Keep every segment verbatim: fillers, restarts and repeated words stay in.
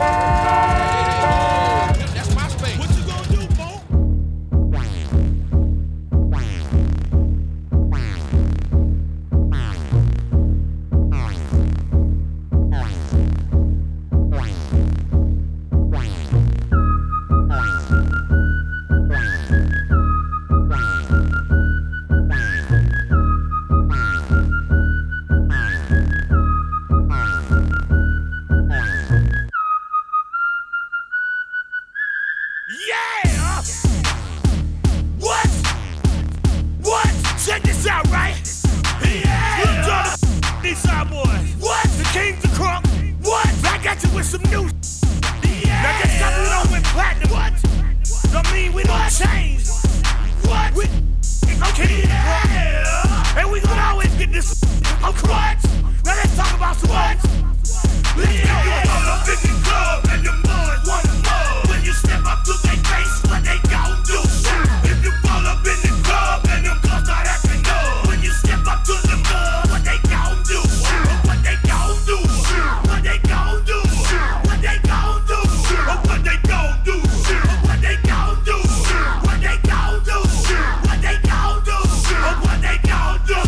That's my space. What you gonna do, Mo? Yeah! What? What? Check this out, right? Yeah! Look on the these side boys. What? The king's a crunk. What? I got you with some new. Yeah! Now get something low with platinum. What? I mean, we don't change. What? We, okay, yeah! And we gonna always get this. Okay. What? Now let's talk about some what? Let's yeah. Go. You all up in the club and the boys wanna know. When you step up to their face, what they gon' do? If you fall up in the club and them girls start acting up. When you step up to the club, what they gon' do? What they gon' do? What they gon' do? What they gon' do? What they gon' do? What they gon' do? What they gon' do? What they gon' do? What they gon' do?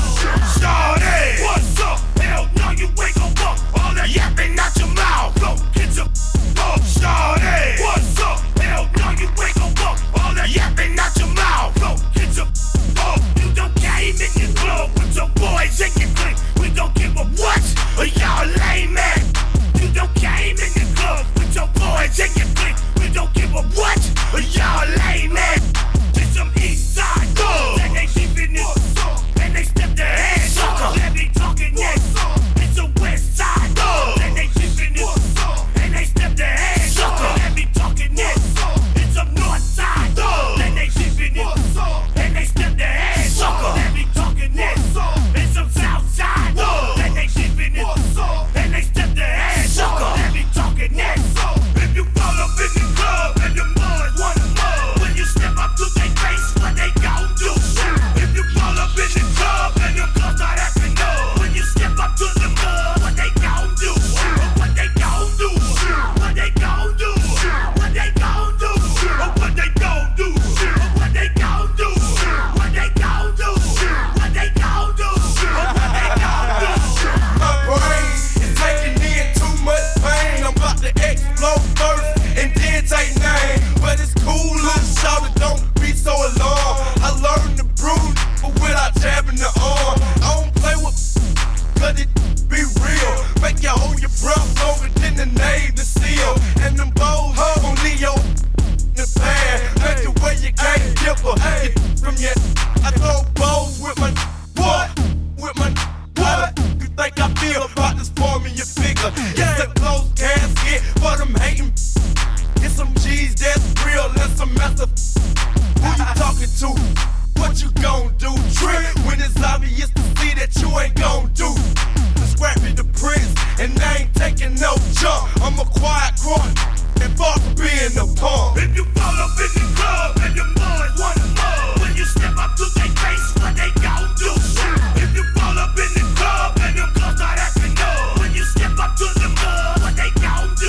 Started. What's up? Hell no, you ain't gon' walk. All that yapping out your mouth. Go get your up started. What's up? Hell no, you ain't gon' walk. All that yapping out your mouth. Go get your up. You don't came in your club with your boys in your clique. We don't give a what? Y'all lame man. You don't came in your club with your boys in your clique. We don't give a what? Y'all lame man. Get some east side thugs. And they keep in this. And they step their hands up. Let me talking next. It's a west side thugs. And they keep in this. And they step their hands up. Let me talking next. It's a north side thugs. And they keep in this. And they step their hands up. Let me talking next. It's some south side thugs. And they keep in this. And they step their hands up. Let me talking next. If you fall up in the club and the boys wanna know. When you step up to their face, what they gon' do? If you fall up in the club and the girls start acting up. When you step up to the club, what they gon' do? What they gon' do? What they gon' do? What they gon' do? What they gon' do? What they gon' do? What they gon' do? What they gon' do? What they gon' do? My brain is taking in too much pain. I'm about to explode first and then take name. But it's cool, little shawty, don't be so alarmed. I learned to bruise, but without jabbing the arm. I don't play with, cause it be real. Make you hold your breath longer than the Navy SEAL. And them bows gon' leave your in the pan. Make the way you can't dip her. Get from your, I throw bows with my what? With my what? You think I feel about this form in your figure? It's a close casket for them hating. Get some G's that's real and some master. Who you talking to? What you gon' do? Trick when it's obvious to see that you ain't gon' do. Scrap me the prince and I ain't taking no jump. I'm a quiet crook and far from being a punk. If you fall up in the club and the boys wanna know. When you step up to their face, what they gon' do? If you fall up in the club and the girls start acting up. When you step up to the club, what they gon' do?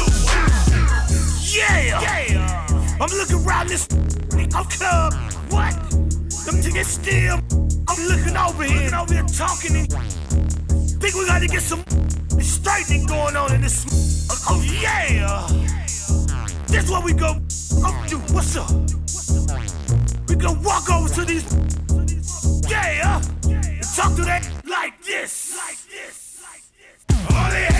Yeah! Yeah! I'm looking around this club. What? Them niggas still. I'm looking over here, looking over here talking and think we gotta get some straightening going on in this. Oh yeah! This what we go. Oh, dude, what's up? We gonna walk over to these. Yeah! And talk to that like this. Like this. Like this. All they